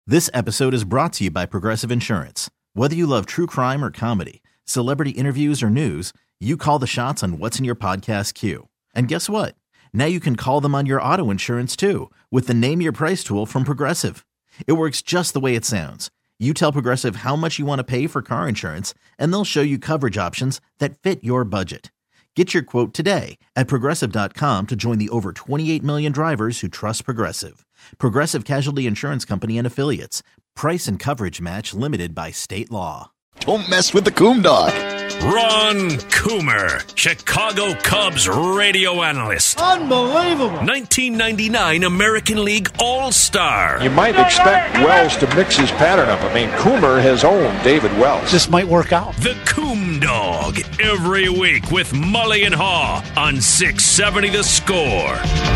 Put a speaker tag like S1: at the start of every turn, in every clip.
S1: This episode is brought to you by Progressive Insurance. Whether you love true crime or comedy, celebrity interviews or news, you call the shots on what's in your podcast queue. And guess what? Now you can call them on your auto insurance too with the Name Your Price tool from Progressive. It works just the way it sounds. You tell Progressive how much you want to pay for car insurance, and they'll show you coverage options that fit your budget. Get your quote today at Progressive.com to join the over 28 million drivers who trust Progressive. Progressive Casualty Insurance Company and Affiliates. Price and coverage match limited by state law.
S2: Don't mess with the Coom Dog.
S3: Ron Coomer, Chicago Cubs radio analyst.
S4: Unbelievable.
S3: 1999 American League All-Star.
S5: You might expect Wells to mix his pattern up. I mean, Coomer has owned David Wells.
S4: This might work out.
S3: The Coom Dog, every week with Mully and Haw on 670 The Score.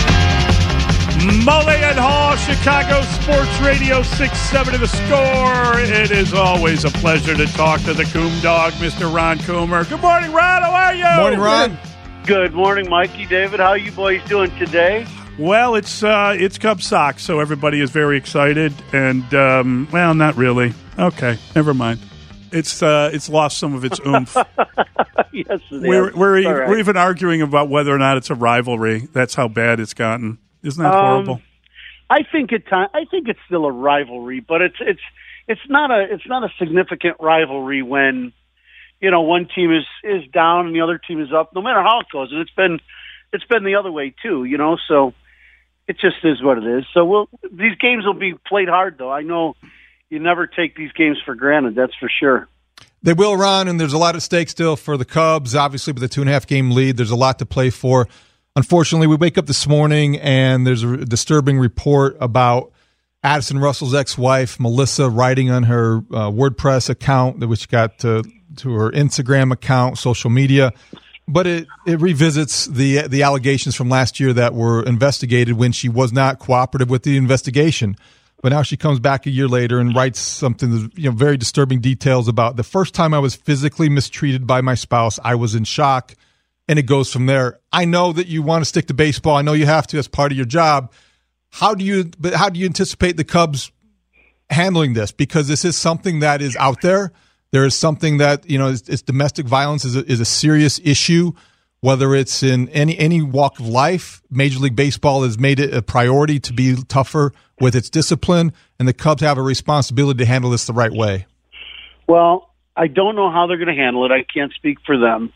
S6: Mully and Haw, Chicago Sports Radio 670 The Score. It is always a pleasure to talk to the Coom Dog, Mr. Ron Coomer. Good morning, Ron. How are you?
S7: Morning, Ron.
S8: Good morning, Mikey, David. How are you boys doing today?
S6: Well, it's Cub Sox, so everybody is very excited. And, well, not really. Okay, never mind. It's lost some of its oomph.
S8: Yes, it is.
S6: We're even arguing about whether or not it's a rivalry. That's how bad it's gotten. Isn't that horrible?
S8: I think it's still a rivalry, but it's not a significant rivalry when, you know, one team is down and the other team is up. No matter how it goes, and it's been the other way too, you know. So it just is what it is. So these games will be played hard, though. I know you never take these games for granted. That's for sure.
S7: They will, Ron, and there's a lot at stake still for the Cubs. Obviously, with a 2.5-game lead, there's a lot to play for. Unfortunately, we wake up this morning and there's a disturbing report about Addison Russell's ex-wife, Melissa, writing on her WordPress account, which got to her Instagram account, social media. But it revisits the allegations from last year that were investigated when she was not cooperative with the investigation. But now she comes back a year later and writes something, very disturbing details about the first time I was physically mistreated by my spouse. I was in shock. And it goes from there. I know that you want to stick to baseball. I know you have to as part of your job. How do you anticipate the Cubs handling this? Because this is something that is out there. There is something that, it's domestic violence is a serious issue, whether it's in any walk of life. Major League Baseball has made it a priority to be tougher with its discipline, and the Cubs have a responsibility to handle this the right way.
S8: Well, I don't know how they're going to handle it. I can't speak for them.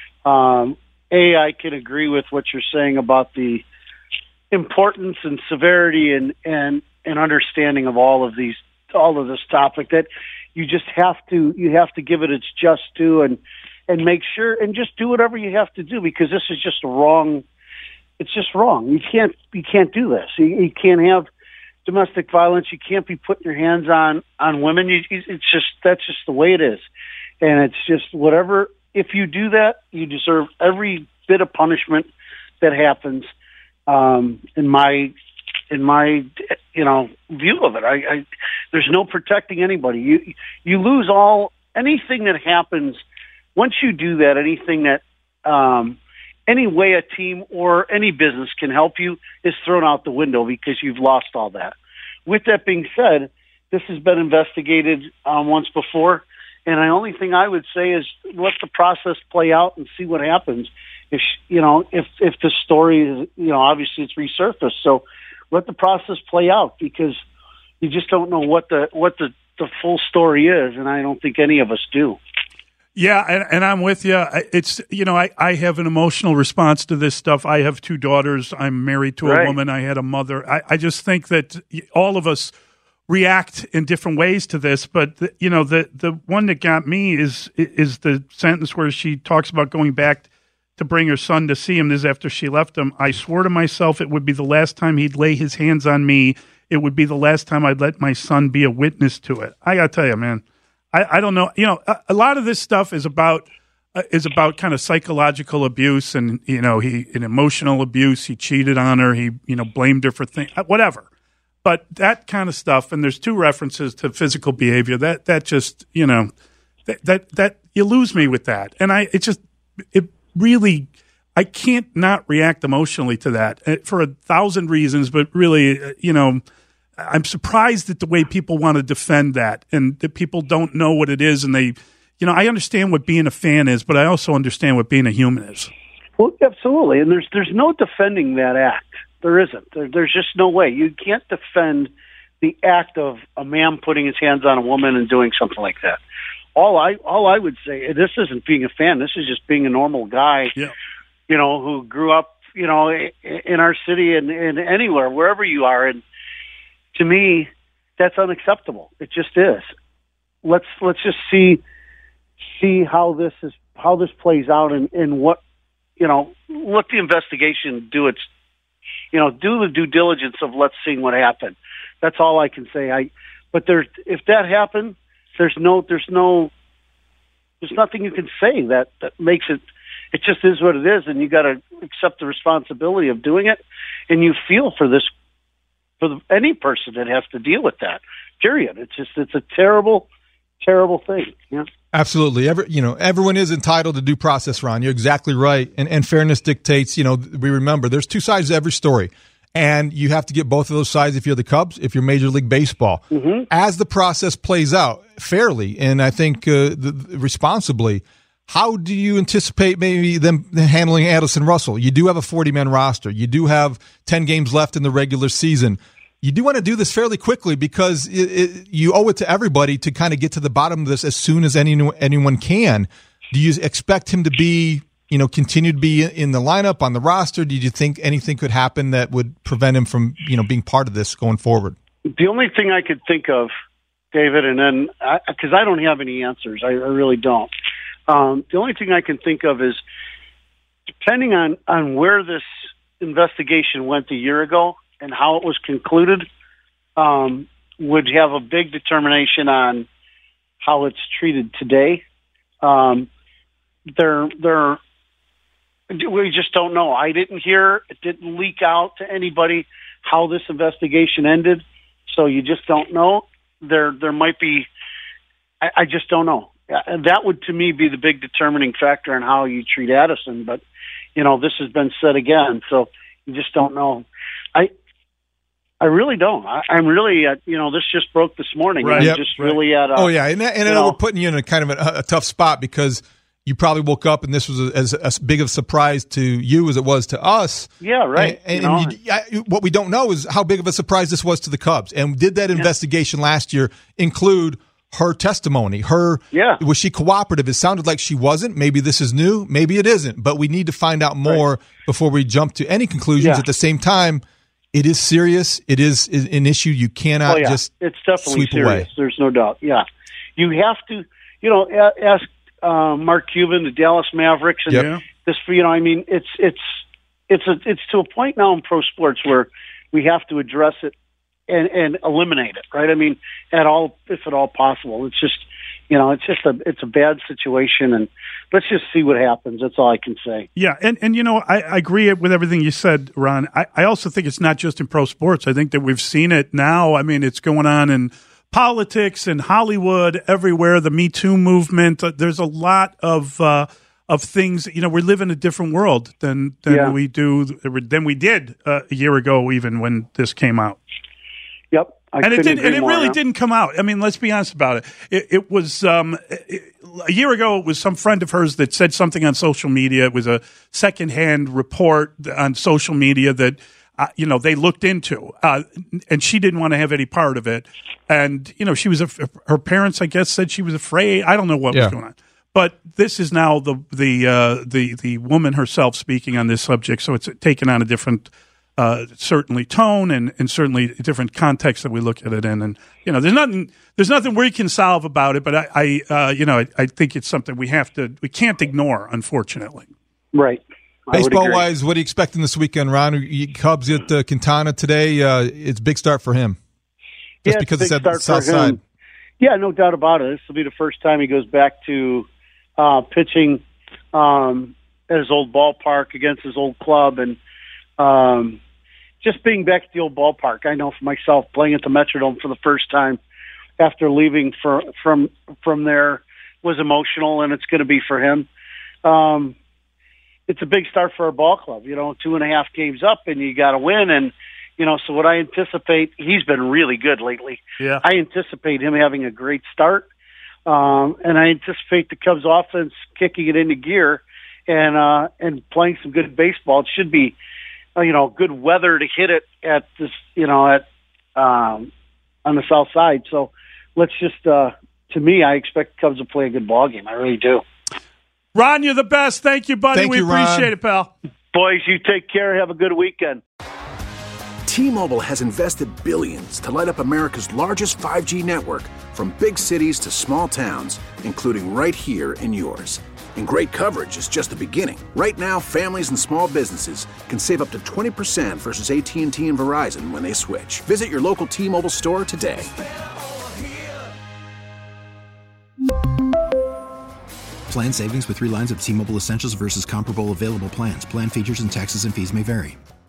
S8: I can agree with what you're saying about the importance and severity and understanding of all of this topic, that you just have to give it its just due and make sure and just do whatever you have to do, because this is just wrong. It's just wrong. You can't do this. You can't have domestic violence. You can't be putting your hands on women. That's just the way it is. And it's just whatever. If you do that, you deserve every bit of punishment that happens. In my view of it, there's no protecting anybody. You lose anything that happens once you do that. Anything that any way a team or any business can help you is thrown out the window because you've lost all that. With that being said, this has been investigated once before. And the only thing I would say is let the process play out and see what happens. If the story is, obviously it's resurfaced. So let the process play out, because you just don't know what the full story is, and I don't think any of us do.
S6: Yeah, and I'm with you. It's I have an emotional response to this stuff. I have 2 daughters. I'm married to a woman. I had a mother. I just think that all of us react in different ways to this, but the one that got me is the sentence where she talks about going back to bring her son to see him. This is after she left him. I swore to myself it would be the last time he'd lay his hands on me. It would be the last time I'd let my son be a witness to it. I gotta tell you, man, I don't know. A lot of this stuff is about kind of psychological abuse and an emotional abuse. He cheated on her. He blamed her for things, whatever. But that kind of stuff, and there's 2 references to physical behavior. That just that you lose me with that, and it really I can't not react emotionally to that for 1,000 reasons. But really, I'm surprised at the way people want to defend that, and that people don't know what it is. And they, I understand what being a fan is, but I also understand what being a human is.
S8: Well, absolutely. And there's no defending that act. There isn't. There's just no way. You can't defend the act of a man putting his hands on a woman and doing something like that. All I would say, this isn't being a fan. This is just being a normal guy, who grew up, in our city and anywhere, wherever you are. And to me, that's unacceptable. It just is. Let's just see how this plays out and what, let the investigation do its, do the due diligence of let's see what happened. That's all I can say. But if that happened, there's nothing you can say that makes it. It just is what it is, and you got to accept the responsibility of doing it. And you feel for any person that has to deal with that. Period. It's a terrible, terrible thing. Yeah.
S7: Absolutely. Everyone is entitled to due process, Ron. You're exactly right. And fairness dictates, we remember there's two sides to every story. And you have to get both of those sides if you're the Cubs, if you're Major League Baseball. Mm-hmm. As the process plays out fairly, and I think responsibly, how do you anticipate maybe them handling Addison Russell? You do have a 40-man roster. You do have 10 games left in the regular season. You do want to do this fairly quickly because you owe it to everybody to kind of get to the bottom of this as soon as anyone can. Do you expect him to be, continue to be in the lineup, on the roster? Did you think anything could happen that would prevent him from, being part of this going forward?
S8: The only thing I could think of, David, and then because I don't have any answers, I really don't. The only thing I can think of is, depending on where this investigation went a year ago and how it was concluded, would have a big determination on how it's treated today. We just don't know. I didn't hear, it didn't leak out to anybody how this investigation ended, so you just don't know. There might be, I just don't know. That would, to me, be the big determining factor in how you treat Addison. But, this has been said again, so you just don't know. I really don't. I'm really this just broke this morning.
S7: Right.
S8: I'm
S7: yep.
S8: just really at a...
S7: Oh, yeah, and we're putting you in a kind of a tough spot because you probably woke up and this was as big of a surprise to you as it was to us.
S8: Yeah, right.
S7: What we don't know is how big of a surprise this was to the Cubs. And did that investigation last year include her testimony? Was she cooperative? It sounded like she wasn't. Maybe this is new. Maybe it isn't. But we need to find out more before we jump to any conclusions. Yeah. At the same time, it is serious. It is an issue you cannot just
S8: it's definitely
S7: sweep
S8: serious.
S7: Away.
S8: There's no doubt. Yeah, you have to. Ask Mark Cuban, the Dallas Mavericks, and this. I mean, it's to a point now in pro sports where we have to address it and eliminate it, right? I mean, if at all possible. It's just, it's a bad situation, and let's just see what happens. That's all I can say.
S6: Yeah, and I agree with everything you said, Ron. I also think it's not just in pro sports. I think that we've seen it now. I mean, it's going on in politics and Hollywood, everywhere. The Me Too movement. There's a lot of things. We live in a different world than we did a year ago, even when this came out.
S8: Yep.
S6: It really didn't come out. I mean, let's be honest about it. It was a year ago. It was some friend of hers that said something on social media. It was a secondhand report on social media that they looked into, and she didn't want to have any part of it. And she was her parents, I guess, said she was afraid. I don't know what was going on. But this is now the woman herself speaking on this subject, so it's taken on a different. Certainly tone and certainly different context that we look at it in, and there's nothing we can solve about it. But I think it's something we can't ignore, unfortunately.
S8: Right.
S7: Baseball wise, what are you expecting this weekend, Ron? Cubs at Quintana today. It's a big start for him, just because it's at the south side.
S8: Yeah, no doubt about it. This will be the first time he goes back to pitching at his old ballpark against his old club, and just being back at the old ballpark. I know for myself, playing at the Metrodome for the first time after leaving from there was emotional, and it's going to be for him. It's a big start for our ball club. 2.5 games up, and you got to win. And So what I anticipate, he's been really good lately.
S6: Yeah.
S8: I anticipate him having a great start. And I anticipate the Cubs offense kicking it into gear and playing some good baseball. It should be, good weather to hit it at this, on the south side. So let's just, to me, I expect the Cubs to play a good ball game. I really do.
S6: Ron, you're the best. Thank you, buddy. We appreciate it, pal.
S8: Boys, you take care. Have a good weekend.
S4: T-Mobile has invested billions to light up America's largest 5G network, from big cities to small towns, including right here in yours. And great coverage is just the beginning. Right now, families and small businesses can save up to 20% versus AT&T and Verizon when they switch. Visit your local T-Mobile store today.
S9: Plan savings with 3 lines of T-Mobile Essentials versus comparable available plans. Plan features and taxes and fees may vary.